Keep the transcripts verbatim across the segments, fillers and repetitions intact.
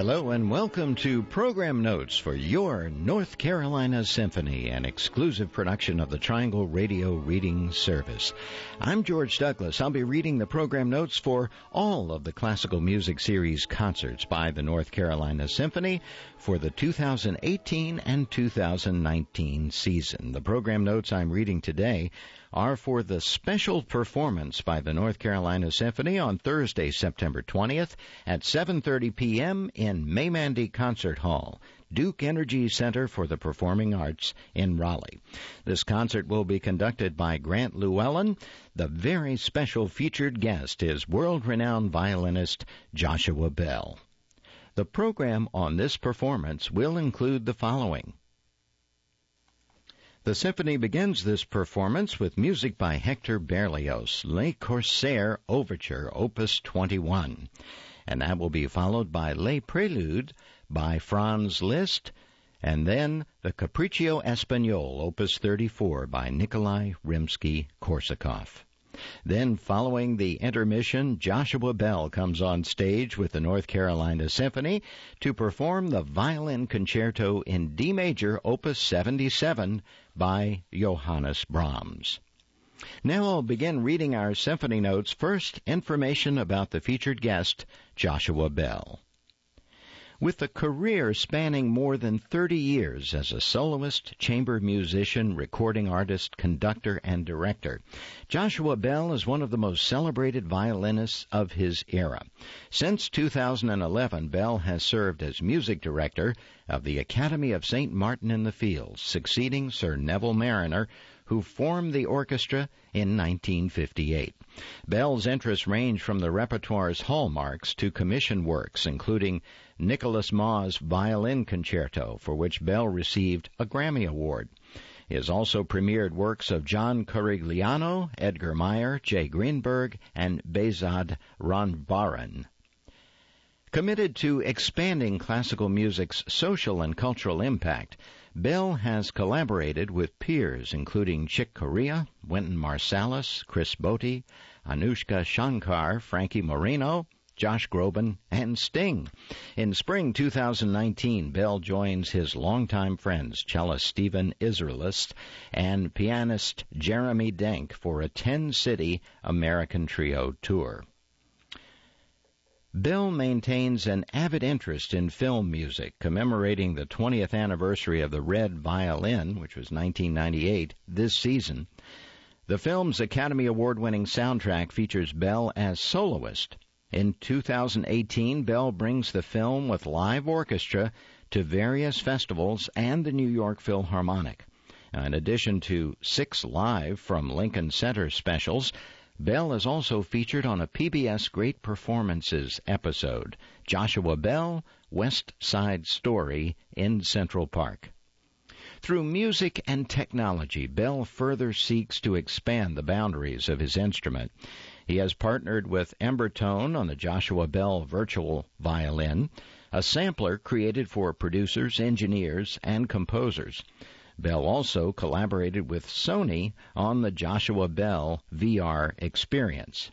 Hello and welcome to Program Notes for your North Carolina Symphony, an exclusive production of the Triangle Radio Reading Service. I'm George Douglas. I'll be reading the program notes for all of the classical music series concerts by the North Carolina Symphony for the two thousand eighteen and two thousand nineteen season. The program notes I'm reading today are for the special performance by the North Carolina Symphony on Thursday, September twentieth at seven thirty p.m. in Maymandy Concert Hall, Duke Energy Center for the Performing Arts in Raleigh. This concert will be conducted by Grant Llewellyn. The very special featured guest is world-renowned violinist Joshua Bell. The program on this performance will include the following. The symphony begins this performance with music by Hector Berlioz, Le Corsaire Overture, Opus twenty-one. And that will be followed by Le Prelude by Franz Liszt, and then the Capriccio Espagnole, Opus thirty-four by Nikolai Rimsky-Korsakov. Then, following the intermission, Joshua Bell comes on stage with the North Carolina Symphony to perform the Violin Concerto in D major, Opus seventy-seven by Johannes Brahms. Now I'll begin reading our symphony notes. First, information about the featured guest, Joshua Bell. With a career spanning more than thirty years as a soloist, chamber musician, recording artist, conductor, and director, Joshua Bell is one of the most celebrated violinists of his era. Since two thousand eleven, Bell has served as music director of the Academy of Saint Martin in the Fields, succeeding Sir Neville Marriner, who formed the orchestra in nineteen fifty-eight. Bell's interests range from the repertoire's hallmarks to commission works, including Nicholas Maugh's Violin Concerto, for which Bell received a Grammy Award. He has also premiered works of John Corigliano, Edgar Meyer, Jay Greenberg, and Behzad Ranvaran. Committed to expanding classical music's social and cultural impact, Bell has collaborated with peers including Chick Corea, Wynton Marsalis, Chris Botti, Anushka Shankar, Frankie Moreno, Josh Groban, and Sting. In spring two thousand nineteen, Bell joins his longtime friends, cellist Stephen Israelist and pianist Jeremy Denk, for a ten-city American Trio tour. Bell maintains an avid interest in film music, commemorating the twentieth anniversary of the Red Violin, which was nineteen ninety-eight, this season. The film's Academy Award-winning soundtrack features Bell as soloist. In two thousand eighteen, Bell brings the film with live orchestra to various festivals and the New York Philharmonic. In addition to six live from Lincoln Center specials, Bell is also featured on a P B S Great Performances episode, Joshua Bell, West Side Story in Central Park. Through music and technology, Bell further seeks to expand the boundaries of his instrument. He has partnered with Embertone on the Joshua Bell Virtual Violin, a sampler created for producers, engineers, and composers. Bell also collaborated with Sony on the Joshua Bell V R experience.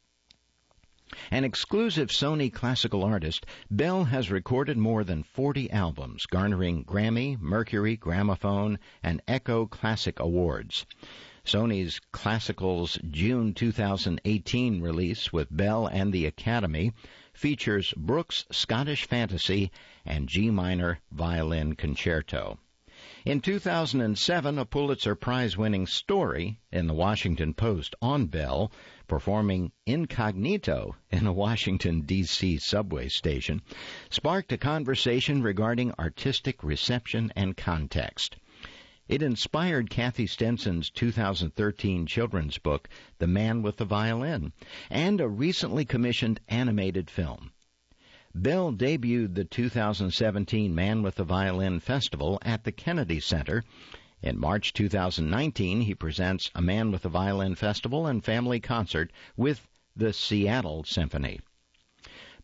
An exclusive Sony classical artist, Bell has recorded more than forty albums, garnering Grammy, Mercury, Gramophone, and Echo Classic Awards. Sony's Classical's June two thousand eighteen release with Bell and the Academy features Brooks' Scottish Fantasy and G minor Violin Concerto. In two thousand seven, a Pulitzer Prize-winning story in the Washington Post on Bell, performing incognito in a Washington, D C subway station, sparked a conversation regarding artistic reception and context. It inspired Kathy Stenson's two thousand thirteen children's book, The Man with the Violin, and a recently commissioned animated film. Bell debuted the two thousand seventeen Man with the Violin Festival at the Kennedy Center. In March two thousand nineteen, he presents a Man with the Violin Festival and family concert with the Seattle Symphony.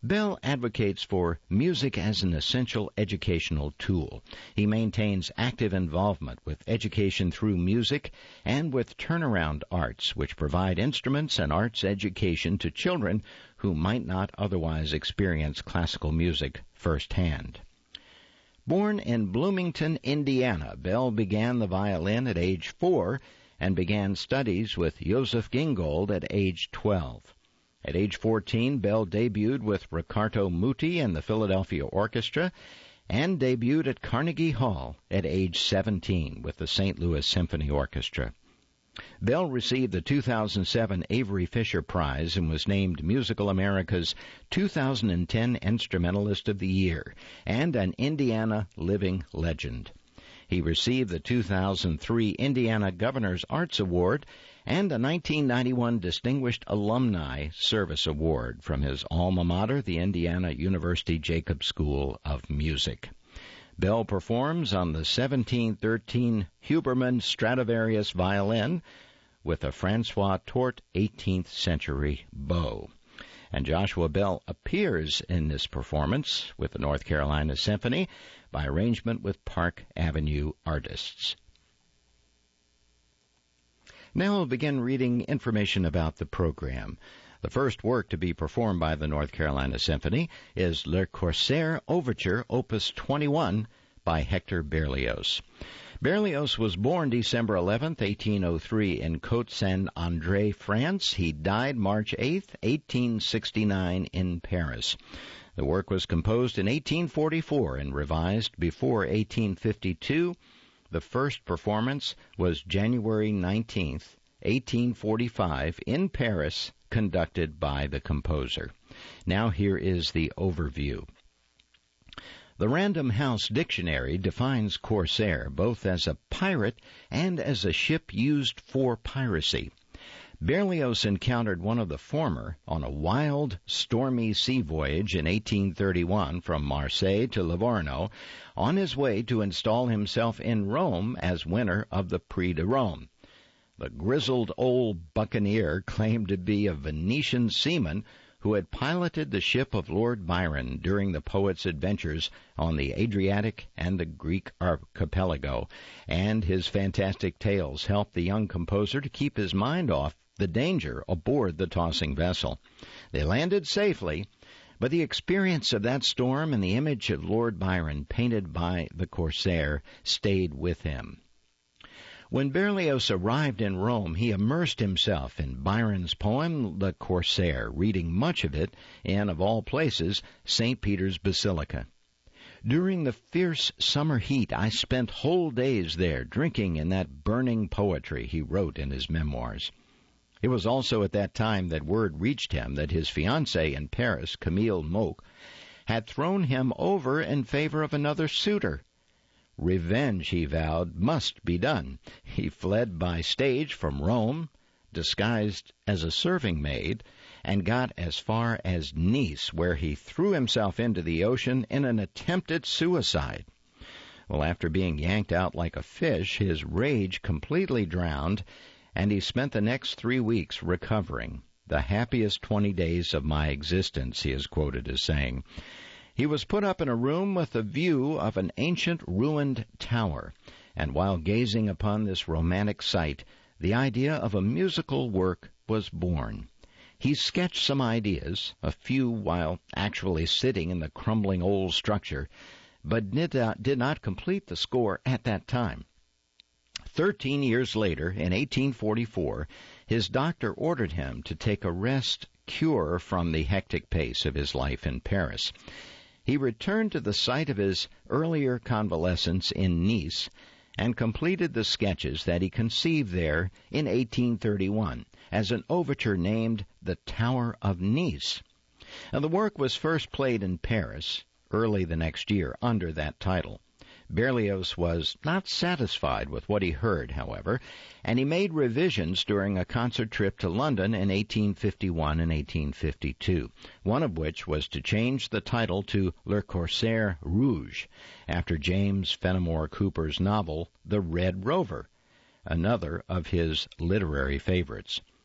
Bell advocates for music as an essential educational tool. He maintains active involvement with education through music and with turnaround arts, which provide instruments and arts education to children who might not otherwise experience classical music firsthand. Born in Bloomington, Indiana, Bell began the violin at age four and began studies with Joseph Gingold at age twelve. At age fourteen, Bell debuted with Riccardo Muti and the Philadelphia Orchestra and debuted at Carnegie Hall at age seventeen with the Saint Louis Symphony Orchestra. Bell received the two thousand seven Avery Fisher Prize and was named Musical America's two thousand ten Instrumentalist of the Year and an Indiana Living Legend. He received the two thousand three Indiana Governor's Arts Award and a nineteen ninety-one Distinguished Alumni Service Award from his alma mater, the Indiana University Jacobs School of Music. Bell performs on the seventeen thirteen Huberman Stradivarius violin with a Francois Tort eighteenth century bow. And Joshua Bell appears in this performance with the North Carolina Symphony by arrangement with Park Avenue artists. Now we'll begin reading information about the program. The first work to be performed by the North Carolina Symphony is Le Corsaire Overture, Opus twenty-one, by Hector Berlioz. Berlioz was born December eleventh, eighteen oh three, in Côte-Saint-André, France. He died March eighth, eighteen sixty-nine, in Paris. The work was composed in eighteen forty-four and revised before eighteen fifty-two. The first performance was January nineteenth, eighteen forty-five, in Paris, conducted by the composer. Now here is the overview. The Random House Dictionary defines corsair both as a pirate and as a ship used for piracy. Berlioz encountered one of the former on a wild, stormy sea voyage in eighteen thirty-one from Marseille to Livorno, on his way to install himself in Rome as winner of the Prix de Rome. The grizzled old buccaneer claimed to be a Venetian seaman who had piloted the ship of Lord Byron during the poet's adventures on the Adriatic and the Greek archipelago, and his fantastic tales helped the young composer to keep his mind off the danger aboard the tossing vessel. They landed safely, but the experience of that storm and the image of Lord Byron painted by the corsair stayed with him. When Berlioz arrived in Rome, he immersed himself in Byron's poem, Le Corsaire, reading much of it in, of all places, Saint Peter's Basilica. During the fierce summer heat, I spent whole days there, drinking in that burning poetry, he wrote in his memoirs. It was also at that time that word reached him that his fiancée in Paris, Camille Moque, had thrown him over in favor of another suitor. Revenge, he vowed, must be done. He fled by stage from Rome, disguised as a serving maid, and got as far as Nice, where he threw himself into the ocean in an attempt at suicide. Well, after being yanked out like a fish, his rage completely drowned, and he spent the next three weeks recovering. The happiest twenty days of my existence, he is quoted as saying. He was put up in a room with a view of an ancient ruined tower, and while gazing upon this romantic sight, the idea of a musical work was born. He sketched some ideas, a few while actually sitting in the crumbling old structure, but did not, did not complete the score at that time. Thirteen years later, in eighteen forty-four, his doctor ordered him to take a rest cure from the hectic pace of his life in Paris. He returned to the site of his earlier convalescence in Nice and completed the sketches that he conceived there in eighteen thirty-one as an overture named The Tower of Nice. Now, the work was first played in Paris early the next year under that title. Berlioz was not satisfied with what he heard, however, and he made revisions during a concert trip to London in eighteen fifty-one and eighteen fifty-two, one of which was to change the title to Le Corsaire Rouge, after James Fenimore Cooper's novel The Red Rover, another of his literary favorites.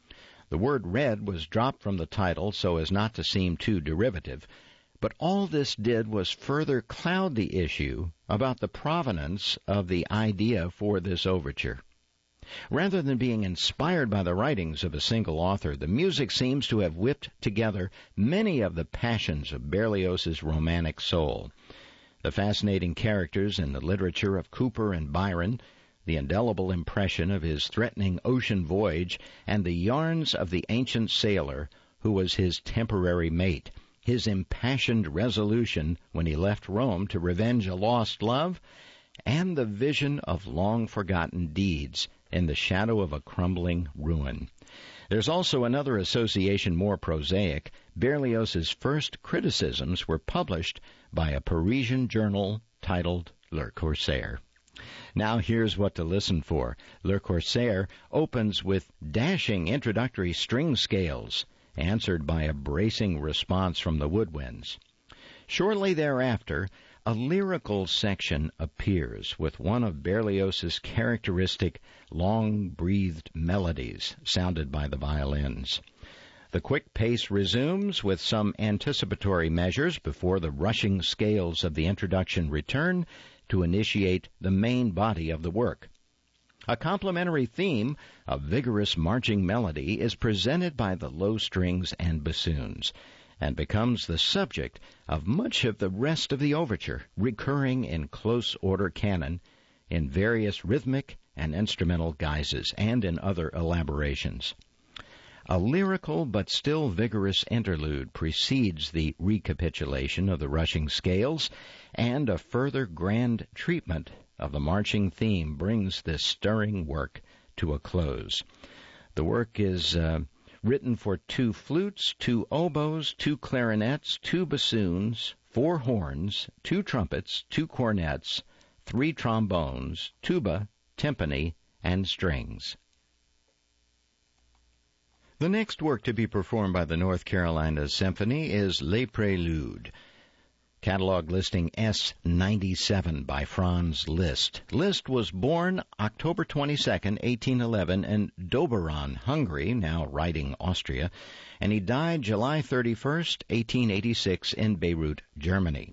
The word red was dropped from the title so as not to seem too derivative, but all this did was further cloud the issue about the provenance of the idea for this overture. Rather than being inspired by the writings of a single author, the music seems to have whipped together many of the passions of Berlioz's romantic soul. The fascinating characters in the literature of Cooper and Byron, the indelible impression of his threatening ocean voyage, and the yarns of the ancient sailor who was his temporary mate, his impassioned resolution when he left Rome to revenge a lost love, and the vision of long-forgotten deeds in the shadow of a crumbling ruin. There's also another association more prosaic. Berlioz's first criticisms were published by a Parisian journal titled Le Corsaire. Now here's what to listen for. Le Corsaire opens with dashing introductory string scales, answered by a bracing response from the woodwinds. Shortly thereafter, a lyrical section appears with one of Berlioz's characteristic long-breathed melodies sounded by the violins. The quick pace resumes with some anticipatory measures before the rushing scales of the introduction return to initiate the main body of the work. A complementary theme, a vigorous marching melody, is presented by the low strings and bassoons, and becomes the subject of much of the rest of the overture, recurring in close order canon, in various rhythmic and instrumental guises, and in other elaborations. A lyrical but still vigorous interlude precedes the recapitulation of the rushing scales, and a further grand treatment of the marching theme brings this stirring work to a close. The work is uh, written for two flutes, two oboes, two clarinets, two bassoons, four horns, two trumpets, two cornets, three trombones, tuba, timpani, and strings. The next work to be performed by the North Carolina Symphony is Les Préludes, catalog listing S ninety-seven by Franz Liszt. Liszt was born October twenty-second, eighteen eleven in Doberan, Hungary, now Riding, Austria, and he died July thirty-first, eighteen eighty-six in Beirut, Germany.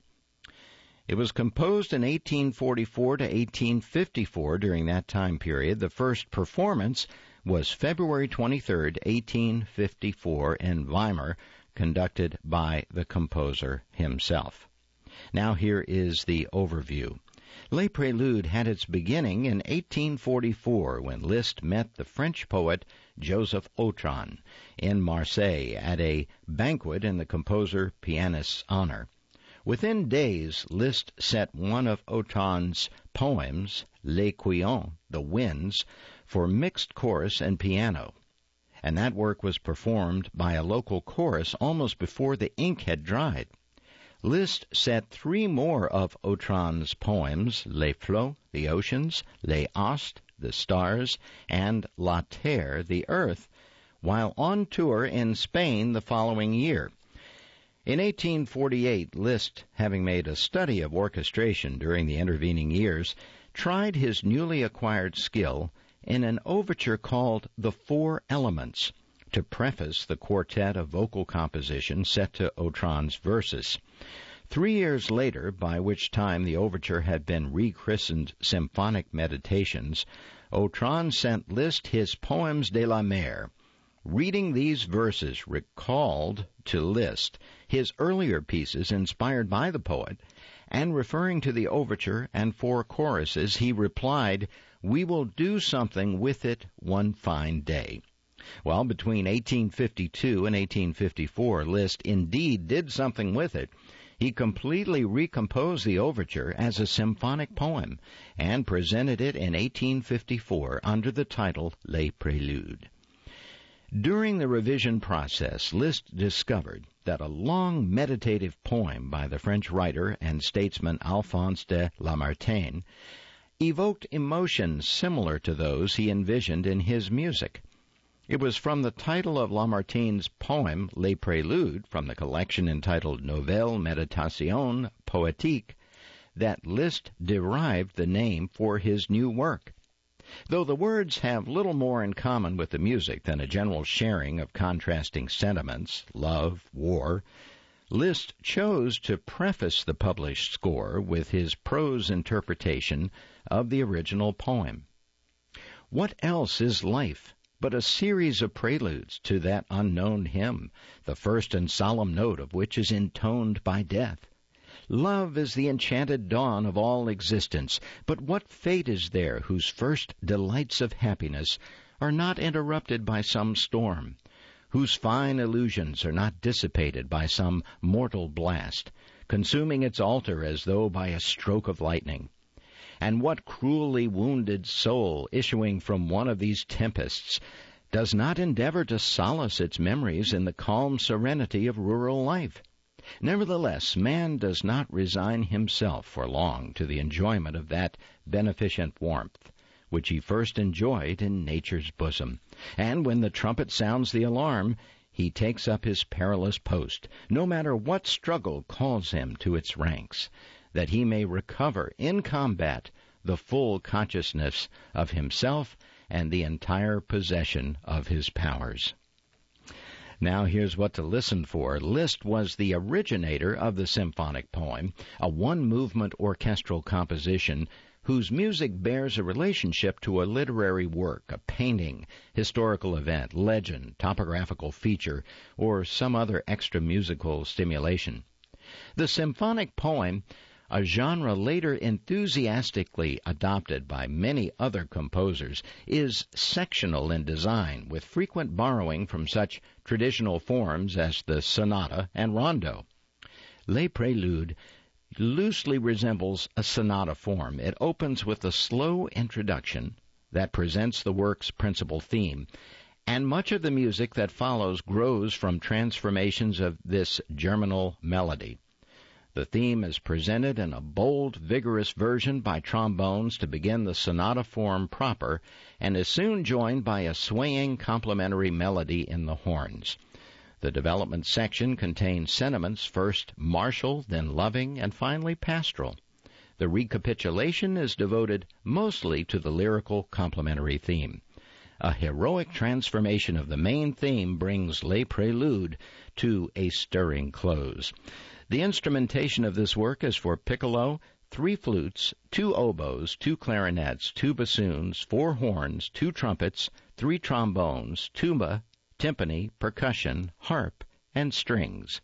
It was composed in eighteen forty-four to eighteen fifty-four. During that time period, the first performance was February twenty-third, eighteen fifty-four in Weimar, conducted by the composer himself. Now here is the overview. Les Préludes had its beginning in eighteen forty-four when Liszt met the French poet Joseph Autran in Marseille at a banquet in the composer-pianist's honor. Within days, Liszt set one of Autran's poems, Les Quillons, The Winds, for mixed chorus and piano, and that work was performed by a local chorus almost before the ink had dried. Liszt set three more of Autran's poems, Les Flots, The Oceans, Les Astres, The Stars, and La Terre, The Earth, while on tour in Spain the following year. In eighteen forty-eight, Liszt, having made a study of orchestration during the intervening years, tried his newly acquired skill in an overture called The Four Elements, to preface the quartet of vocal composition set to Autran's verses. Three years later, by which time the overture had been rechristened Symphonic Meditations, Autran sent Liszt his Poems de la Mer. Reading these verses recalled to Liszt his earlier pieces inspired by the poet, and referring to the overture and four choruses, he replied, "We will do something with it one fine day." Well, between eighteen fifty-two and eighteen fifty-four, Liszt indeed did something with it. He completely recomposed the overture as a symphonic poem and presented it in eighteen fifty-four under the title Les Préludes. During the revision process, Liszt discovered that a long meditative poem by the French writer and statesman Alphonse de Lamartine evoked emotions similar to those he envisioned in his music. It was from the title of Lamartine's poem, Les Préludes, from the collection entitled Nouvelles Méditations Poétiques, that Liszt derived the name for his new work. Though the words have little more in common with the music than a general sharing of contrasting sentiments, love, war, Liszt chose to preface the published score with his prose interpretation of the original poem. What else is life but a series of preludes to that unknown hymn, the first and solemn note of which is intoned by death? Love is the enchanted dawn of all existence, but what fate is there whose first delights of happiness are not interrupted by some storm, whose fine illusions are not dissipated by some mortal blast, consuming its altar as though by a stroke of lightning? And what cruelly wounded soul, issuing from one of these tempests, does not endeavor to solace its memories in the calm serenity of rural life? Nevertheless, man does not resign himself for long to the enjoyment of that beneficent warmth which he first enjoyed in nature's bosom. And when the trumpet sounds the alarm, he takes up his perilous post, no matter what struggle calls him to its ranks, that he may recover in combat the full consciousness of himself and the entire possession of his powers. Now here's what to listen for. Liszt was the originator of the symphonic poem, a one-movement orchestral composition whose music bears a relationship to a literary work, a painting, historical event, legend, topographical feature, or some other extra-musical stimulation. The symphonic poem, a genre later enthusiastically adopted by many other composers, is sectional in design, with frequent borrowing from such traditional forms as the sonata and rondo. Les Préludes loosely resembles a sonata form. It opens with a slow introduction that presents the work's principal theme, and much of the music that follows grows from transformations of this germinal melody. The theme is presented in a bold, vigorous version by trombones to begin the sonata form proper, and is soon joined by a swaying complementary melody in the horns. The development section contains sentiments first martial, then loving, and finally pastoral. The recapitulation is devoted mostly to the lyrical complementary theme. A heroic transformation of the main theme brings Les Préludes to a stirring close. The instrumentation of this work is for piccolo, three flutes, two oboes, two clarinets, two bassoons, four horns, two trumpets, three trombones, tuba, timpani, percussion, harp, and strings.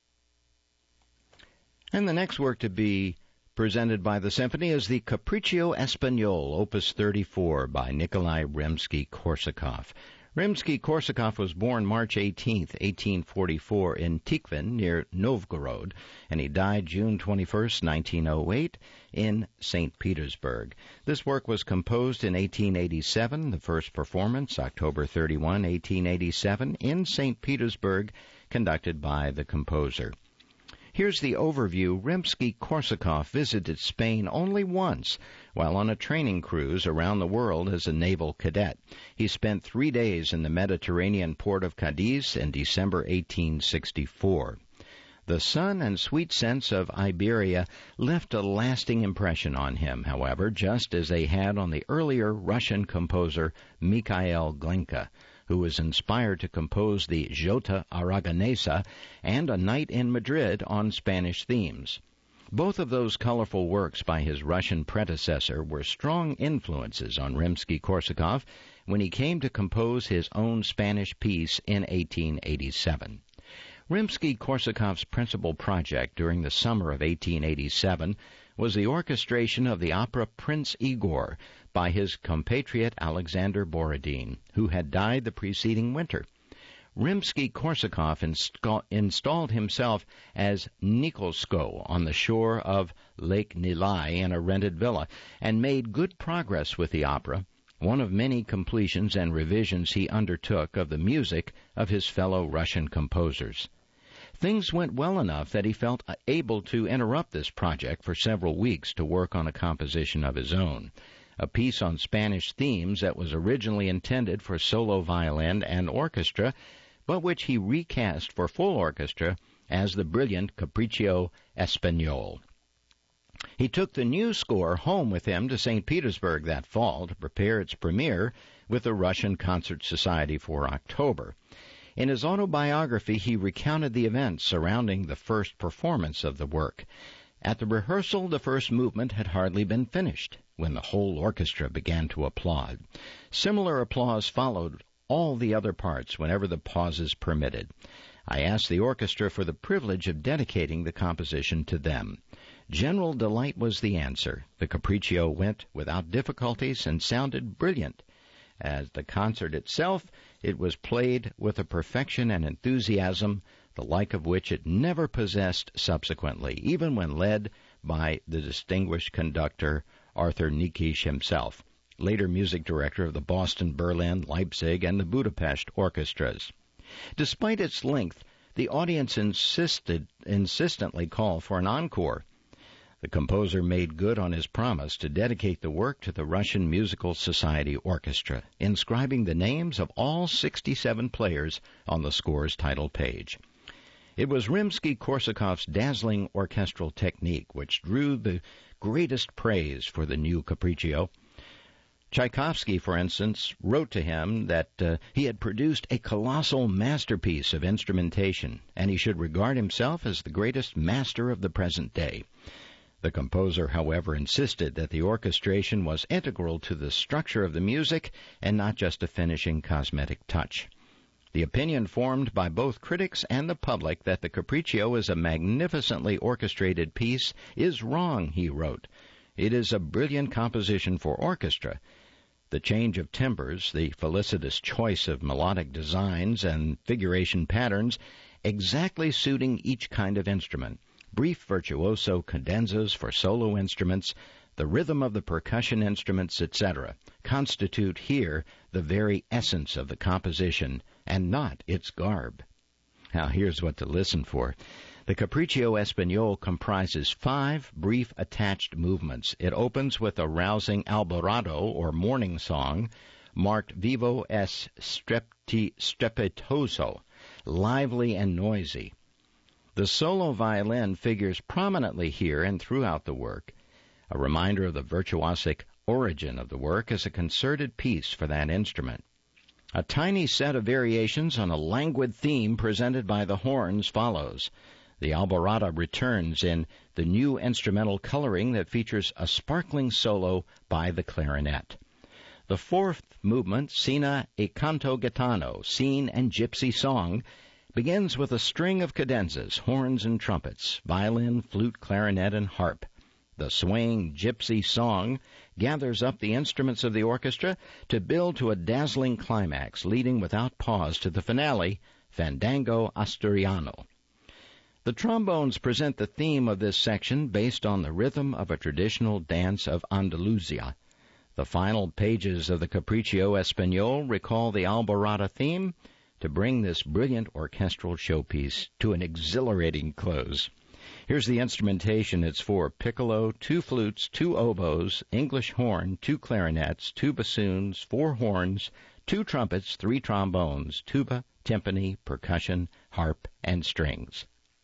And the next work to be presented by the symphony is the Capriccio Espagnole, Opus thirty-four, by Nikolai Rimsky-Korsakov. Rimsky-Korsakov was born March eighteenth, eighteen forty-four in Tikhvin, near Novgorod, and he died June twenty-first, nineteen oh eight, in Saint Petersburg. This work was composed in eighteen eighty-seven, the first performance, October thirty-first, eighteen eighty-seven, in Saint Petersburg, conducted by the composer. Here's the overview. Rimsky-Korsakov visited Spain only once while on a training cruise around the world as a naval cadet. He spent three days in the Mediterranean port of Cadiz in December eighteen sixty-four. The sun and sweet scents of Iberia left a lasting impression on him, however, just as they had on the earlier Russian composer Mikhail Glinka, who was inspired to compose the Jota Aragonesa and A Night in Madrid on Spanish themes. Both of those colorful works by his Russian predecessor were strong influences on Rimsky-Korsakov when he came to compose his own Spanish piece in eighteen eighty-seven. Rimsky-Korsakov's principal project during the summer of eighteen eighty-seven was the orchestration of the opera Prince Igor by his compatriot Alexander Borodin, who had died the preceding winter. Rimsky-Korsakov insta- installed himself as Nikolsko on the shore of Lake Nilai in a rented villa, and made good progress with the opera, one of many completions and revisions he undertook of the music of his fellow Russian composers. Things went well enough that he felt able to interrupt this project for several weeks to work on a composition of his own, a piece on Spanish themes that was originally intended for solo violin and orchestra, but which he recast for full orchestra as the brilliant Capriccio Espagnole. He took the new score home with him to Saint Petersburg that fall to prepare its premiere with the Russian Concert Society for October. In his autobiography, he recounted the events surrounding the first performance of the work. At the rehearsal, the first movement had hardly been finished when the whole orchestra began to applaud. Similar applause followed all the other parts whenever the pauses permitted. I asked the orchestra for the privilege of dedicating the composition to them. General delight was the answer. The Capriccio went without difficulties and sounded brilliant. As the concert itself, it was played with a perfection and enthusiasm, the like of which it never possessed subsequently, even when led by the distinguished conductor Arthur Nikisch himself, later music director of the Boston, Berlin, Leipzig, and the Budapest orchestras. Despite its length, the audience insisted, insistently called for an encore. The composer made good on his promise to dedicate the work to the Russian Musical Society Orchestra, inscribing the names of all sixty-seven players on the score's title page. It was Rimsky-Korsakov's dazzling orchestral technique which drew the greatest praise for the new Capriccio. Tchaikovsky, for instance, wrote to him that uh, he had produced a colossal masterpiece of instrumentation, and he should regard himself as the greatest master of the present day. The composer, however, insisted that the orchestration was integral to the structure of the music and not just a finishing cosmetic touch. The opinion formed by both critics and the public that the Capriccio is a magnificently orchestrated piece is wrong, he wrote. It is a brilliant composition for orchestra. The change of timbres, the felicitous choice of melodic designs and figuration patterns, exactly suiting each kind of instrument, brief virtuoso cadenzas for solo instruments, the rhythm of the percussion instruments, et cetera, constitute here the very essence of the composition and not its garb. Now here's what to listen for. The Capriccio Espagnol comprises five brief attached movements. It opens with a rousing alborado, or morning song, marked vivo es strepti, strepitoso, lively and noisy. The solo violin figures prominently here and throughout the work, a reminder of the virtuosic origin of the work as a concerted piece for that instrument. A tiny set of variations on a languid theme presented by the horns follows. The alborada returns in the new instrumental coloring that features a sparkling solo by the clarinet. The fourth movement, Scena e Canto Gitano, Scene and Gypsy Song, begins with a string of cadenzas, horns and trumpets, violin, flute, clarinet, and harp. The swaying gypsy song gathers up the instruments of the orchestra to build to a dazzling climax, leading without pause to the finale, Fandango Asturiano. The trombones present the theme of this section based on the rhythm of a traditional dance of Andalusia. The final pages of the Capriccio Espagnol recall the alborada theme to bring this brilliant orchestral showpiece to an exhilarating close. Here's the instrumentation. It's for piccolo, two flutes, two oboes, English horn, two clarinets, two bassoons, four horns, two trumpets, three trombones, tuba, timpani, percussion, harp, and strings.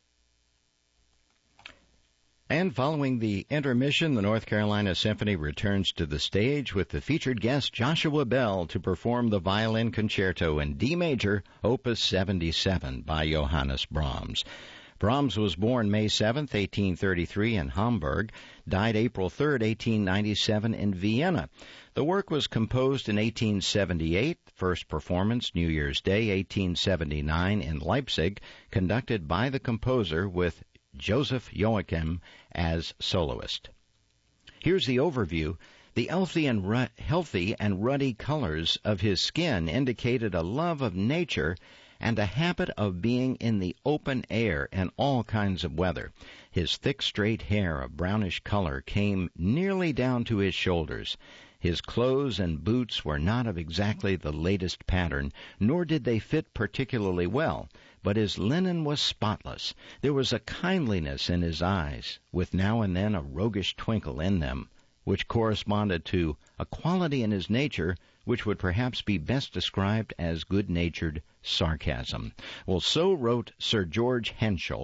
And following the intermission, the North Carolina Symphony returns to the stage with the featured guest Joshua Bell to perform the violin concerto in D major, Opus seventy-seven by Johannes Brahms. Brahms was born May seventh, eighteen thirty-three in Hamburg, died April third, eighteen ninety-seven in Vienna. The work was composed in eighteen seventy-eight, first performance New Year's Day, eighteen seventy-nine in Leipzig, conducted by the composer with Joseph Joachim as soloist. Here's the overview. The healthy and, ru- healthy and ruddy colors of his skin indicated a love of nature and a habit of being in the open air in all kinds of weather. His thick, straight hair of brownish color came nearly down to his shoulders. His clothes and boots were not of exactly the latest pattern, nor did they fit particularly well, but his linen was spotless. There was a kindliness in his eyes, with now and then a roguish twinkle in them, which corresponded to a quality in his nature which would perhaps be best described as good-natured sarcasm. Well, so wrote Sir George Henschel.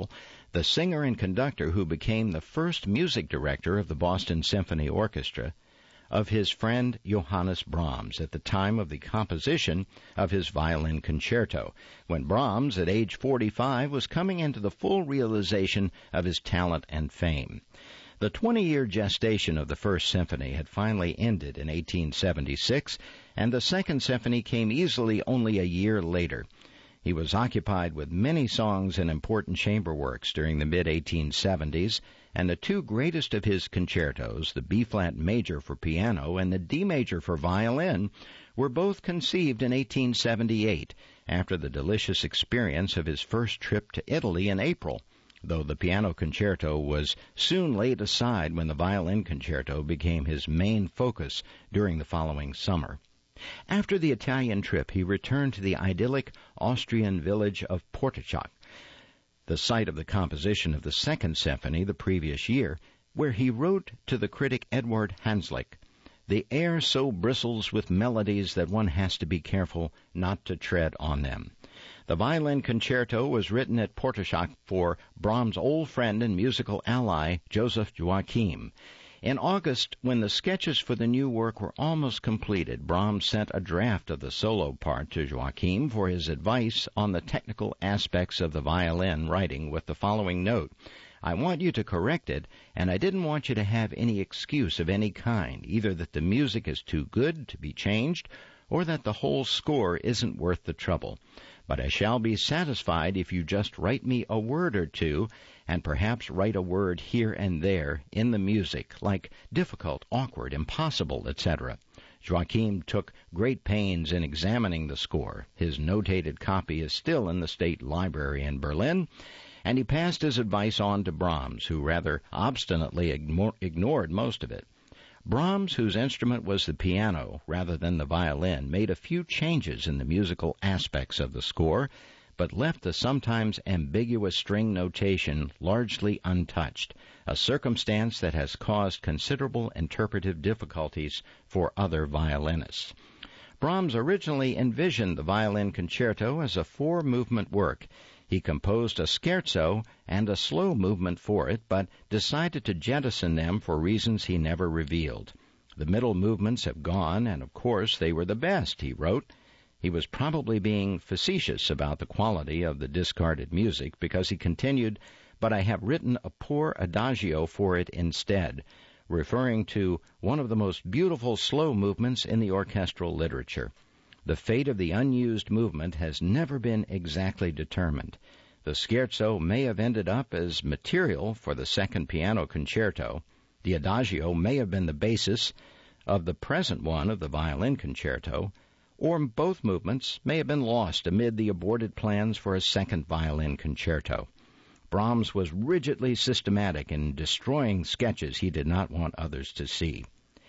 the singer and conductor who became the first music director of the Boston Symphony Orchestra, of his friend Johannes Brahms at the time of the composition of his violin concerto, when Brahms, at age forty-five, was coming into the full realization of his talent and fame. The twenty-year gestation of the First Symphony had finally ended in eighteen seventy-six, and the Second Symphony came easily only a year later. He was occupied with many songs and important chamber works during the mid eighteen seventies, and the two greatest of his concertos, the B-flat major for piano and the D major for violin, were both conceived in eighteen seventy-eight, after the delicious experience of his first trip to Italy in April, though the piano concerto was soon laid aside when the violin concerto became his main focus during the following summer. After the Italian trip, he returned to the idyllic Austrian village of Portichak, the site of the composition of the Second Symphony the previous year, where he wrote to the critic Eduard Hanslick, "The air so bristles with melodies that one has to be careful not to tread on them." The violin concerto was written at Portichak for Brahms' old friend and musical ally, Joseph Joachim. In August, when the sketches for the new work were almost completed, Brahms sent a draft of the solo part to Joachim for his advice on the technical aspects of the violin writing with the following note: "I want you to correct it, and I didn't want you to have any excuse of any kind, either that the music is too good to be changed or that the whole score isn't worth the trouble. But I shall be satisfied if you just write me a word or two, and perhaps write a word here and there in the music, like difficult, awkward, impossible, et cetera" Joachim took great pains in examining the score. His notated copy is still in the State Library in Berlin, and he passed his advice on to Brahms, who rather obstinately igno- ignored most of it. Brahms, whose instrument was the piano rather than the violin, made a few changes in the musical aspects of the score, but left the sometimes ambiguous string notation largely untouched, a circumstance that has caused considerable interpretive difficulties for other violinists. Brahms originally envisioned the violin concerto as a four-movement work. He composed a scherzo and a slow movement for it, but decided to jettison them for reasons he never revealed. "The middle movements have gone, and of course they were the best," he wrote. He was probably being facetious about the quality of the discarded music, because he continued, "But I have written a poor adagio for it instead," referring to one of the most beautiful slow movements in the orchestral literature. The fate of the unused movement has never been exactly determined. The scherzo may have ended up as material for the second piano concerto. The adagio may have been the basis of the present one of the violin concerto, or both movements may have been lost amid the aborted plans for a second violin concerto. Brahms was rigidly systematic in destroying sketches he did not want others to see.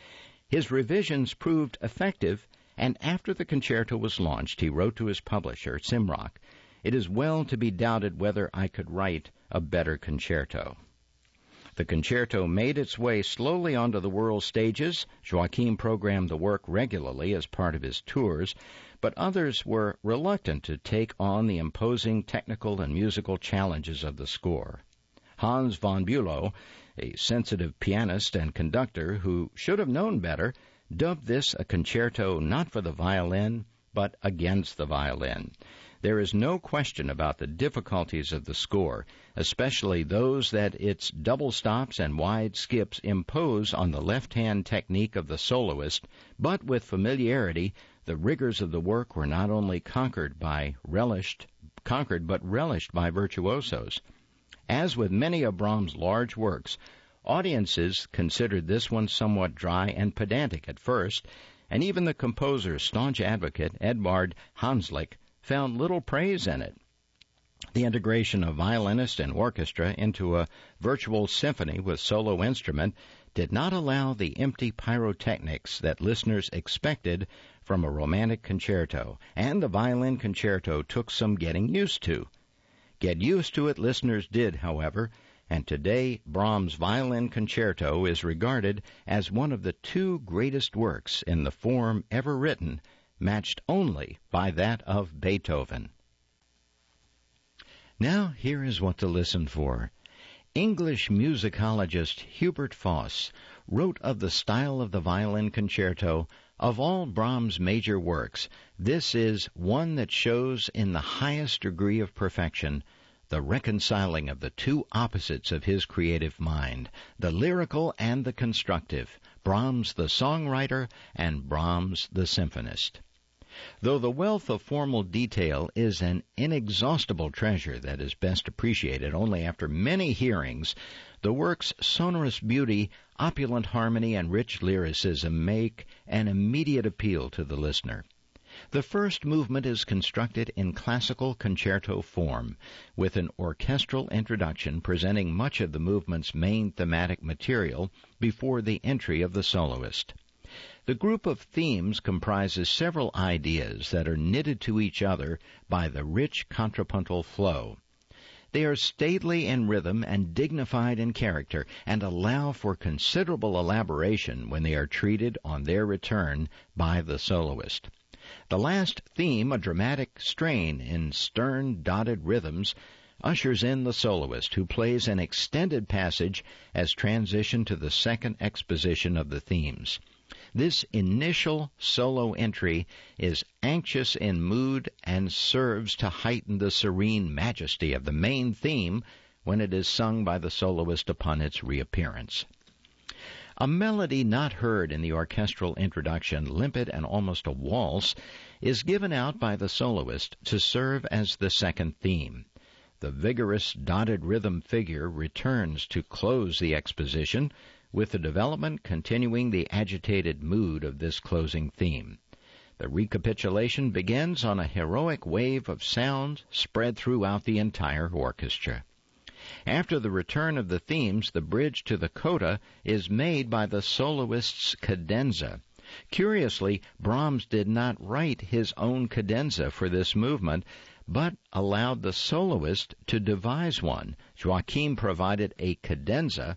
His revisions proved effective, and after the concerto was launched, he wrote to his publisher, Simrock, "It is well to be doubted whether I could write a better concerto." The concerto made its way slowly onto the world stages. Joachim programmed the work regularly as part of his tours, but others were reluctant to take on the imposing technical and musical challenges of the score. Hans von Bülow, a sensitive pianist and conductor who should have known better, dubbed this a concerto not for the violin, but against the violin. There is no question about the difficulties of the score, especially those that its double stops and wide skips impose on the left-hand technique of the soloist, but with familiarity, the rigors of the work were not only conquered by relished, conquered but relished by virtuosos. As with many of Brahms' large works, audiences considered this one somewhat dry and pedantic at first, and even the composer's staunch advocate, Eduard Hanslick, found little praise in it. The integration of violinist and orchestra into a virtual symphony with solo instrument did not allow the empty pyrotechnics that listeners expected from a romantic concerto, and the violin concerto took some getting used to. Get used to it listeners did, however, and today Brahms' violin concerto is regarded as one of the two greatest works in the form ever written, matched only by that of Beethoven. Now, here is what to listen for. English musicologist Hubert Foss wrote of the style of the violin concerto, of all Brahms' major works, this is one that shows in the highest degree of perfection the reconciling of the two opposites of his creative mind, the lyrical and the constructive, Brahms the songwriter and Brahms the symphonist. Though the wealth of formal detail is an inexhaustible treasure that is best appreciated only after many hearings, the work's sonorous beauty, opulent harmony, and rich lyricism make an immediate appeal to the listener. The first movement is constructed in classical concerto form, with an orchestral introduction presenting much of the movement's main thematic material before the entry of the soloist. The group of themes comprises several ideas that are knitted to each other by the rich contrapuntal flow. They are stately in rhythm and dignified in character, and allow for considerable elaboration when they are treated on their return by the soloist. The last theme, a dramatic strain in stern, dotted rhythms, ushers in the soloist, who plays an extended passage as transition to the second exposition of the themes. This initial solo entry is anxious in mood and serves to heighten the serene majesty of the main theme when it is sung by the soloist upon its reappearance. A melody not heard in the orchestral introduction, limpid and almost a waltz, is given out by the soloist to serve as the second theme. The vigorous dotted rhythm figure returns to close the exposition, with the development continuing the agitated mood of this closing theme. The recapitulation begins on a heroic wave of sound spread throughout the entire orchestra. After the return of the themes, the bridge to the coda is made by the soloist's cadenza. Curiously, Brahms did not write his own cadenza for this movement, but allowed the soloist to devise one. Joachim provided a cadenza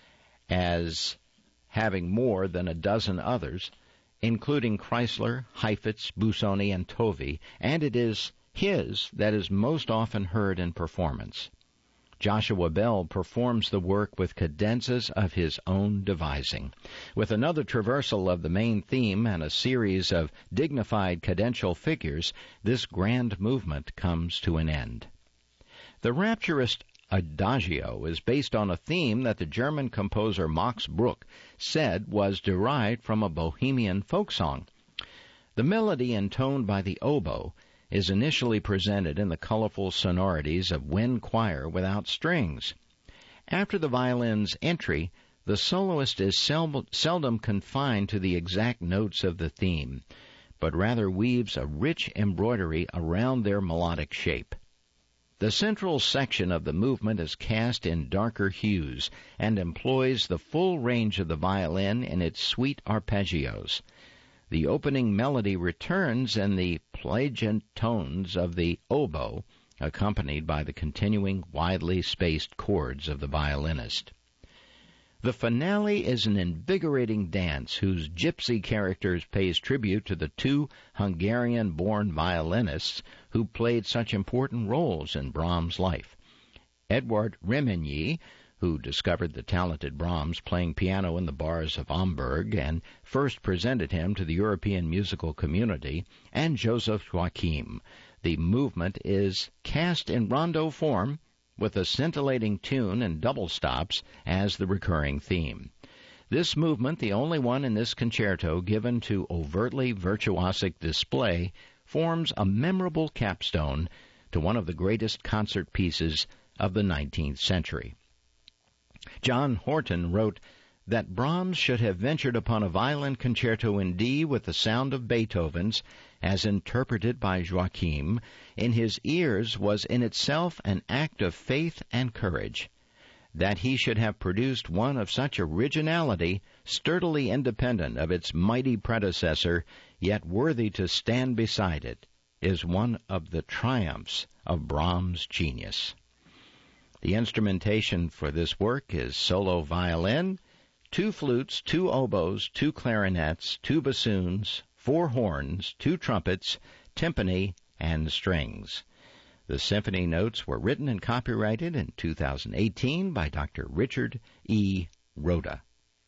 as having more than a dozen others, including Kreisler, Heifetz, Busoni, and Tovey, and it is his that is most often heard in performance. Joshua Bell performs the work with cadenzas of his own devising. With another traversal of the main theme and a series of dignified cadential figures, this grand movement comes to an end. The rapturous Adagio is based on a theme that the German composer Max Bruch said was derived from a Bohemian folk song. The melody intoned by the oboe is initially presented in the colorful sonorities of wind choir without strings. After the violin's entry, the soloist is sel- seldom confined to the exact notes of the theme, but rather weaves a rich embroidery around their melodic shape. The central section of the movement is cast in darker hues and employs the full range of the violin in its sweet arpeggios. The opening melody returns in the plangent tones of the oboe, accompanied by the continuing widely spaced chords of the violinist. The finale is an invigorating dance whose gypsy characters pays tribute to the two Hungarian-born violinists who played such important roles in Brahms' life. Edward Remenyi, who discovered the talented Brahms playing piano in the bars of Hamburg and first presented him to the European musical community, and Joseph Joachim. The movement is cast in rondo form, with a scintillating tune and double stops as the recurring theme. This movement, the only one in this concerto given to overtly virtuosic display, forms a memorable capstone to one of the greatest concert pieces of the nineteenth century. John Horton wrote that Brahms should have ventured upon a violin concerto in D with the sound of Beethoven's, as interpreted by Joachim, in his ears was in itself an act of faith and courage. That he should have produced one of such originality, sturdily independent of its mighty predecessor, yet worthy to stand beside it, is one of the triumphs of Brahms' genius. The instrumentation for this work is solo violin, two flutes, two oboes, two clarinets, two bassoons, four horns, two trumpets, timpani, and strings. The symphony notes were written and copyrighted in two thousand eighteen by Doctor Richard E. Rhoda.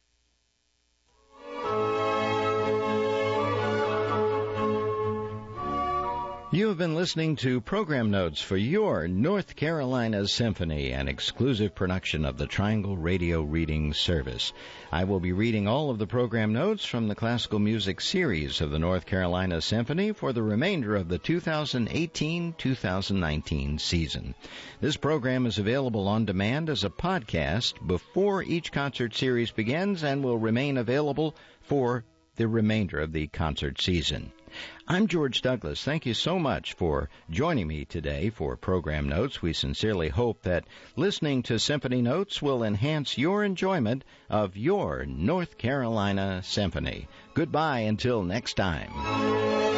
You have been listening to program notes for your North Carolina Symphony, an exclusive production of the Triangle Radio Reading Service. I will be reading all of the program notes from the classical music series of the North Carolina Symphony for the remainder of the two thousand eighteen two thousand nineteen season. This program is available on demand as a podcast before each concert series begins and will remain available for the remainder of the concert season. I'm George Douglas. Thank you so much for joining me today for Program Notes. We sincerely hope that listening to Symphony Notes will enhance your enjoyment of your North Carolina Symphony. Goodbye until next time.